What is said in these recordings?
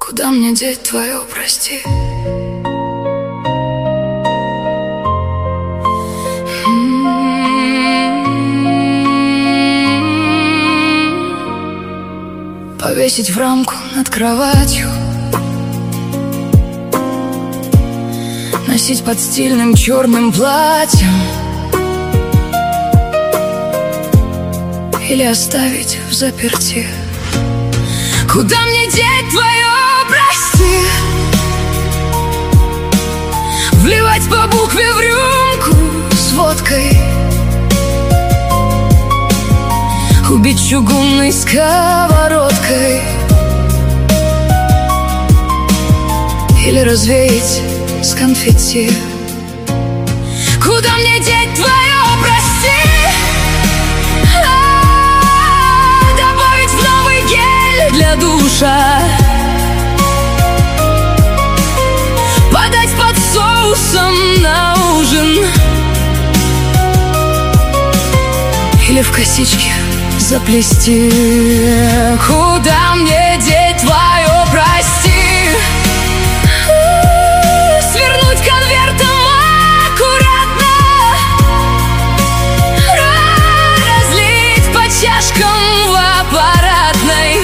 Куда мне деть твое прости? Повесить в рамку над кроватью, носить под стильным черным платьем, или оставить взаперти? Куда мне деть твое прости? Вливать по букве в рюмку с водкой, убить чугунной сковородкой, или развеять с конфетти? Куда мне деть твое прости? Добавить в новый гель для душа, подать под соусом на ужин, или в косички заплести? Куда мне деть твое прости? Свернуть конвертом аккуратно, разлить по чашкам в аппаратной,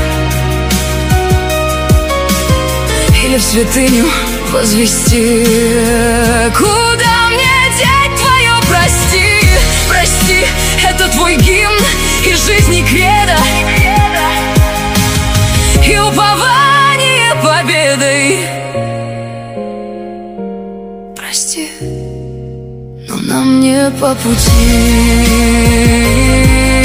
или в святыню возвести? Куда мне деть твое прости? Прости, это твой гимн и жизни кредо, и упование победой. Прости, но нам не по пути.